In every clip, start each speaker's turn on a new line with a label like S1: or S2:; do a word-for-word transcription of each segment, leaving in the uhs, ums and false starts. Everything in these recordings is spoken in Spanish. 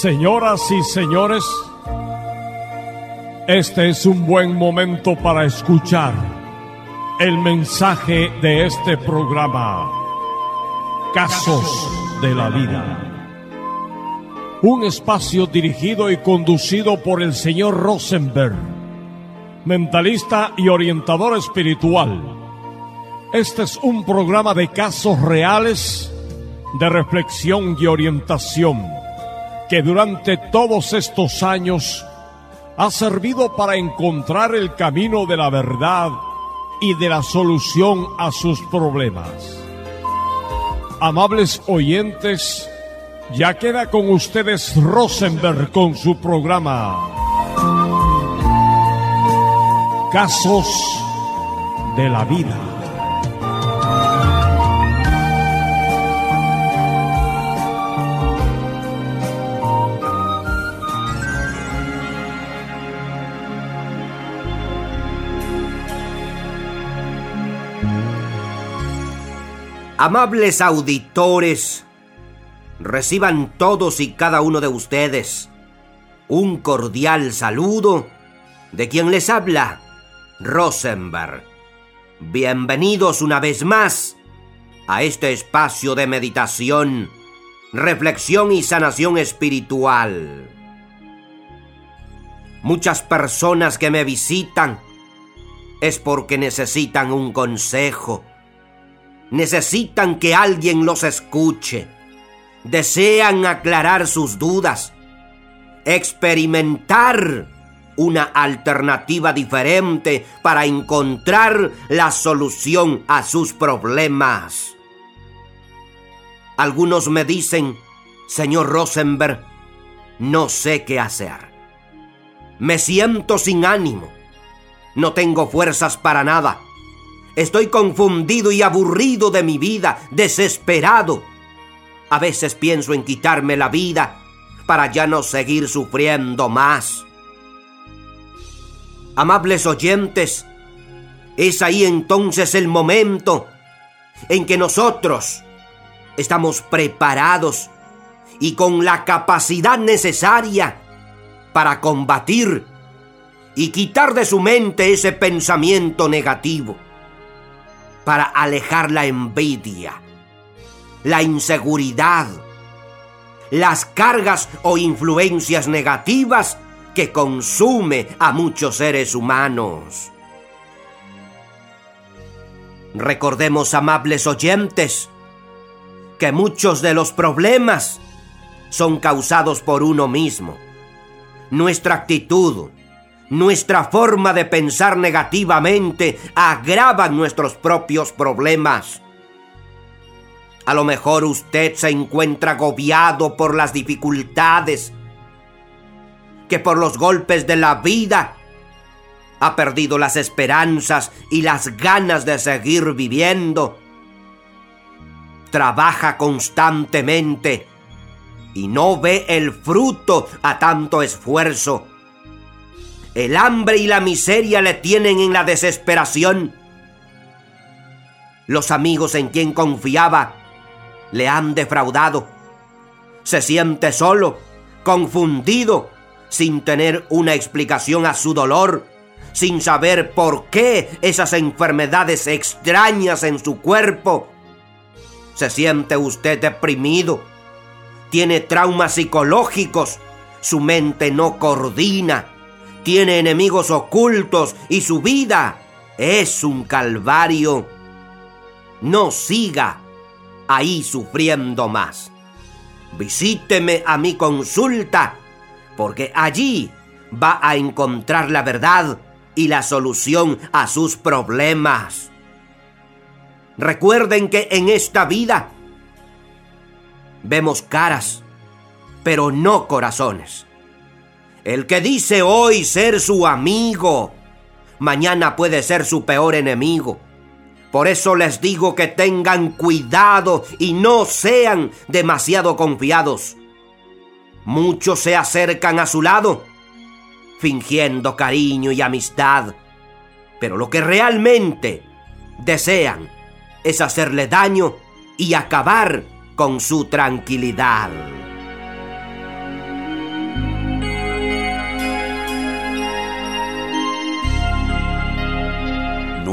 S1: Señoras y señores, este es un buen momento para escuchar el mensaje de este programa, Casos de la Vida. Un espacio dirigido y conducido por el señor Rosenberg, mentalista y orientador espiritual. Este es un programa de casos reales, de reflexión y orientación, que durante todos estos años ha servido para encontrar el camino de la verdad y de la solución a sus problemas. Amables oyentes, ya queda con ustedes Rosenberg con su programa Casos de la Vida.
S2: Amables auditores, reciban todos y cada uno de ustedes un cordial saludo de quien les habla, Rosenberg. Bienvenidos una vez más a este espacio de meditación, reflexión y sanación espiritual. Muchas personas que me visitan es porque necesitan un consejo. Necesitan que alguien los escuche. Desean aclarar sus dudas, experimentar una alternativa diferente para encontrar la solución a sus problemas. Algunos me dicen, señor Rosenberg, no sé qué hacer. Me siento sin ánimo. No tengo fuerzas para nada. Estoy confundido y aburrido de mi vida, desesperado. A veces pienso en quitarme la vida para ya no seguir sufriendo más. Amables oyentes, es ahí entonces el momento en que nosotros estamos preparados y con la capacidad necesaria para combatir y quitar de su mente ese pensamiento negativo, para alejar la envidia, la inseguridad, las cargas o influencias negativas que consume a muchos seres humanos. Recordemos, amables oyentes, que muchos de los problemas son causados por uno mismo. Nuestra actitud, nuestra forma de pensar negativamente agravan nuestros propios problemas. A lo mejor usted se encuentra agobiado por las dificultades, que por los golpes de la vida ha perdido las esperanzas y las ganas de seguir viviendo. Trabaja constantemente y no ve el fruto a tanto esfuerzo. El hambre y la miseria le tienen en la desesperación. Los amigos en quien confiaba le han defraudado. Se siente solo, confundido, sin tener una explicación a su dolor, sin saber por qué esas enfermedades extrañas en su cuerpo. Se siente usted deprimido, tiene traumas psicológicos, su mente no coordina, tiene enemigos ocultos y su vida es un calvario. No siga ahí sufriendo más. Visíteme a mi consulta, porque allí va a encontrar la verdad y la solución a sus problemas. Recuerden que en esta vida vemos caras, pero no corazones. El que dice hoy ser su amigo, mañana puede ser su peor enemigo. Por eso les digo que tengan cuidado y no sean demasiado confiados. Muchos se acercan a su lado, fingiendo cariño y amistad, pero lo que realmente desean es hacerle daño y acabar con su tranquilidad.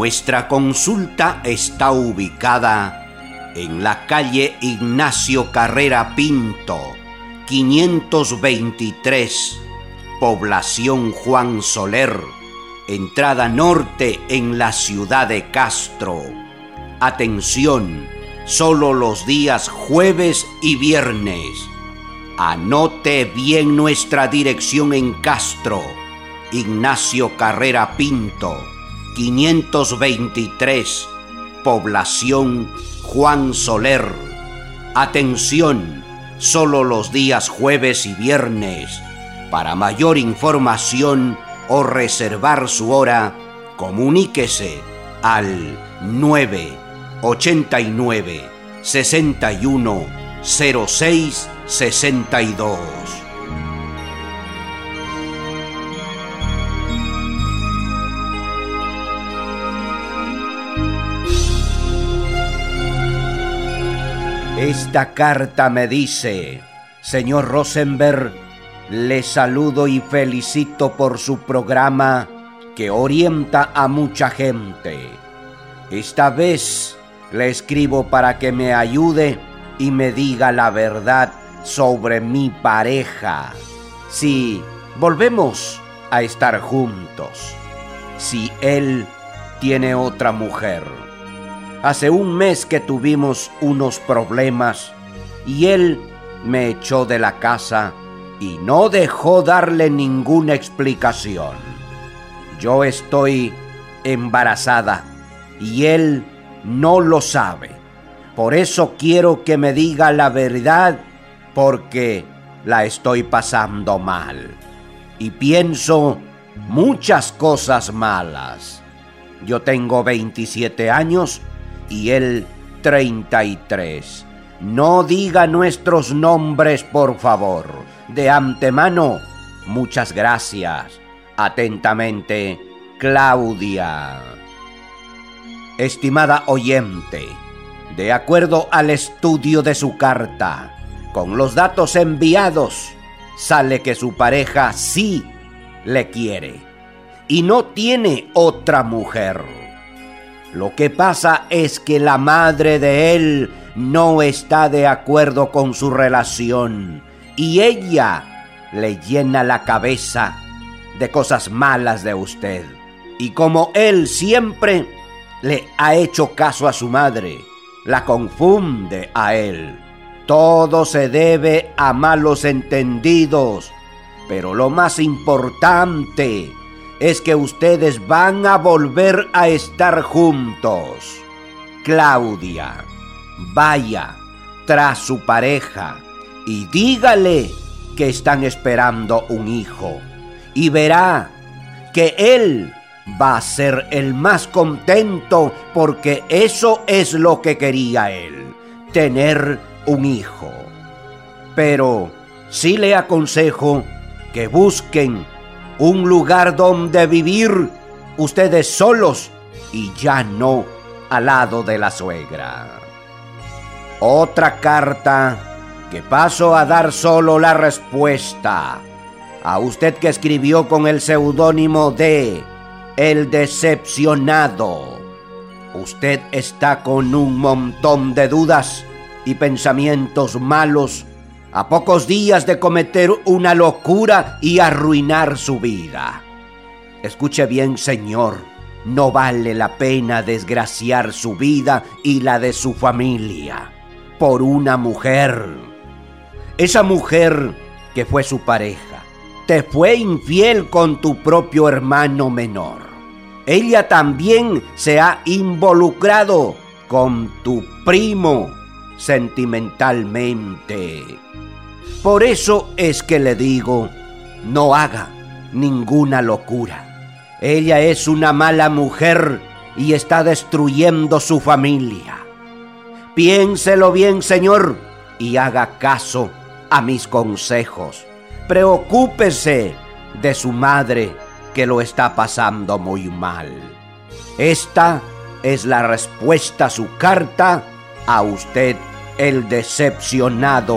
S2: Nuestra consulta está ubicada en la calle Ignacio Carrera Pinto, quinientos veintitrés, población Juan Soler, entrada norte en la ciudad de Castro. Atención, solo los días jueves y viernes. Anote bien nuestra dirección en Castro. Ignacio Carrera Pinto, quinientos veintitrés, población Juan Soler. Atención, solo los días jueves y viernes. Para mayor información o reservar su hora, comuníquese al nueve ochenta y nueve, sesenta y uno, cero seis sesenta y dos. Esta carta me dice: señor Rosenberg, le saludo y felicito por su programa que orienta a mucha gente. Esta vez le escribo para que me ayude y me diga la verdad sobre mi pareja. Si volvemos a estar juntos, si él tiene otra mujer. Hace un mes que tuvimos unos problemas y él me echó de la casa y no dejó darle ninguna explicación. Yo estoy embarazada y él no lo sabe. Por eso quiero que me diga la verdad, porque la estoy pasando mal y pienso muchas cosas malas. Yo tengo veintisiete años y él treinta y tres. No diga nuestros nombres, por favor. De antemano, muchas gracias. Atentamente, Claudia. Estimada oyente, de acuerdo al estudio de su carta, con los datos enviados, sale que su pareja sí le quiere y no tiene otra mujer. Lo que pasa es que la madre de él no está de acuerdo con su relación y ella le llena la cabeza de cosas malas de usted. Y como él siempre le ha hecho caso a su madre, la confunde a él. Todo se debe a malos entendidos, pero lo más importante es que ustedes van a volver a estar juntos. Claudia, vaya tras su pareja y dígale que están esperando un hijo y verá que él va a ser el más contento, porque eso es lo que quería él, tener un hijo. Pero sí le aconsejo que busquen un lugar donde vivir ustedes solos y ya no al lado de la suegra. Otra carta que paso a dar solo la respuesta a usted que escribió con el seudónimo de El Decepcionado. Usted está con un montón de dudas y pensamientos malos a pocos días de cometer una locura y arruinar su vida. Escuche bien, señor, no vale la pena desgraciar su vida y la de su familia por una mujer. Esa mujer que fue su pareja te fue infiel con tu propio hermano menor. Ella también se ha involucrado con tu primo sentimentalmente. Por eso es que le digo, no haga ninguna locura. Ella es una mala mujer y está destruyendo su familia. Piénselo bien, señor, y haga caso a mis consejos. Preocúpese de su madre, que lo está pasando muy mal. Esta es la respuesta a su carta a usted, el decepcionado.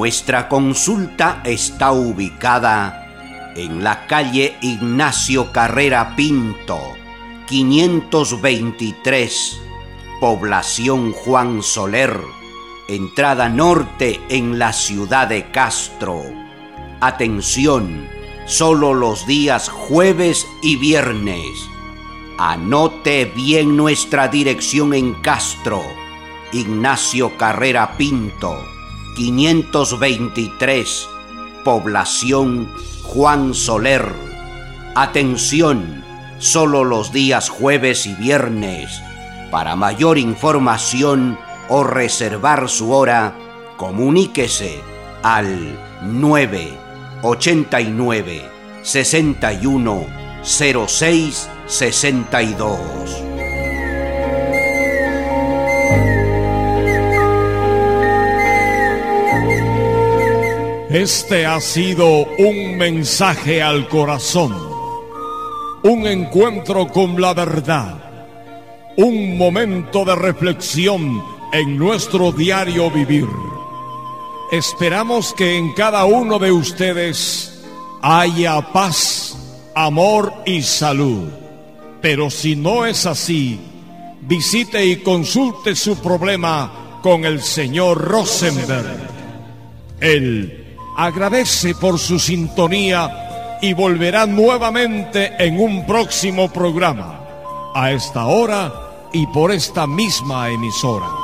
S2: Nuestra consulta está ubicada en la calle Ignacio Carrera Pinto, quinientos veintitrés, población Juan Soler, entrada norte en la ciudad de Castro. Atención, solo los días jueves y viernes. Anote bien nuestra dirección en Castro. Ignacio Carrera Pinto, quinientos veintitrés, población Juan Soler. Atención, solo los días jueves y viernes. Para mayor información o reservar su hora, comuníquese al nueve ochenta y nueve, sesenta y uno, cero seis sesenta y dos.
S1: Este ha sido un mensaje al corazón, un encuentro con la verdad, un momento de reflexión en nuestro diario vivir. Esperamos que en cada uno de ustedes haya paz, amor y salud. Pero si no es así, visite y consulte su problema con el señor Rosenberg. Él agradece por su sintonía y volverá nuevamente en un próximo programa, a esta hora y por esta misma emisora.